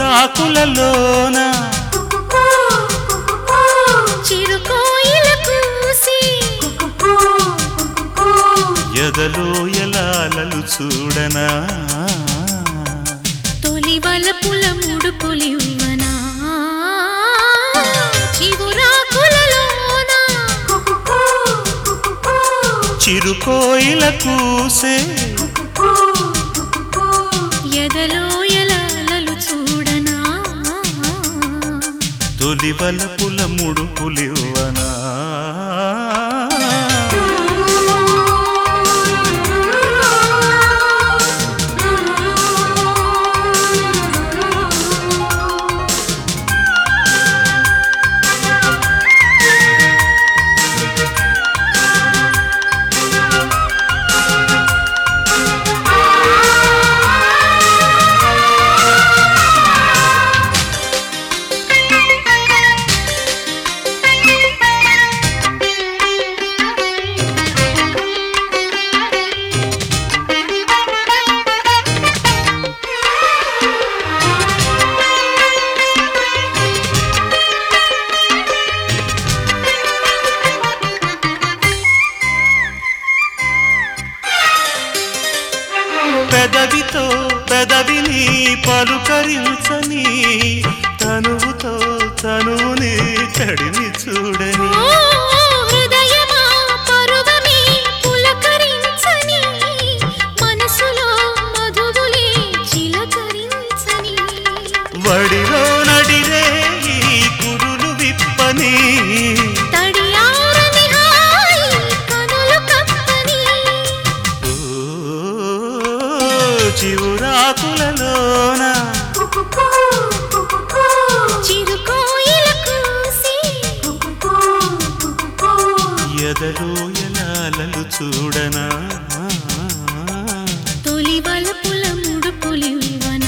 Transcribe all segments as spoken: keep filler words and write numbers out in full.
చిగురాకులలోన చిరుకోయిల కూసి ఎదలో ఎలాలలు చూడనా తొలి వలపుల ముడుపులివ్వనా చిగురాకులలోన చిరుకోయిల కూసే ఎదలో ఎలాలలు చూడనా తొలి వలపుల ముడుపులివ్వనా పెదవితో పెదవిని పలుకరించని తనువుతో తనువుని తడిని చూడని హృదయమా పరువమే పులకరించని మనసులో మధువులే చిలకరించని వడిలో నడిరే ఈ కురులు విప్పని తడియారని హాయి కనులు కప్పని చిగురాకులలోన చిరుకోయిల కూసి ఎదలో ఎలాలలు చూడనా తొలి వలపుల ముడుపులివ్వనా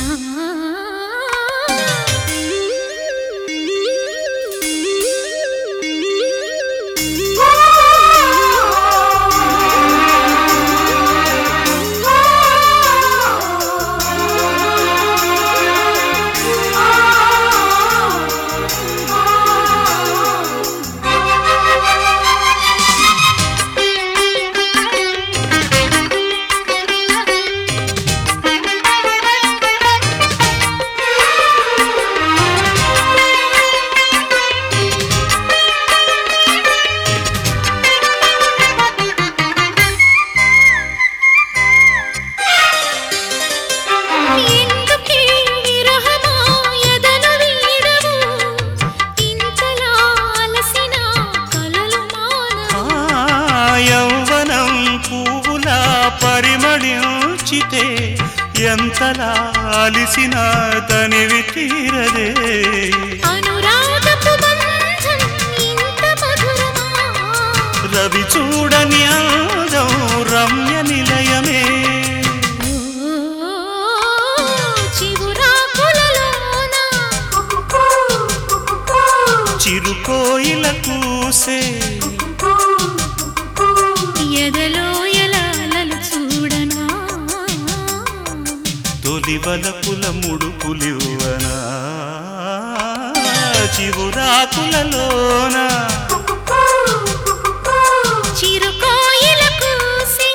పరిమళించితే ఎంతలా అలిసిన తనివి తీరదే అనురాగపు బంధం ఇంత మధురమా రవి చూడని అందం రమ్య నిలయమే చిగురాకులలోన చిరుకోయిల కూసే ఎదలో ఎలాలలు చూడనా తొలి వలపుల ముడుపులివ్వనా చిగురాకులలోన చిరుకోయిల కూసి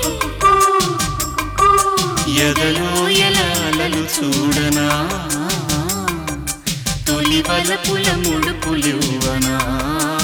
ఎదలో ఎలాలలు చూడనా తొలి వలపుల ముడుపులివ్వనా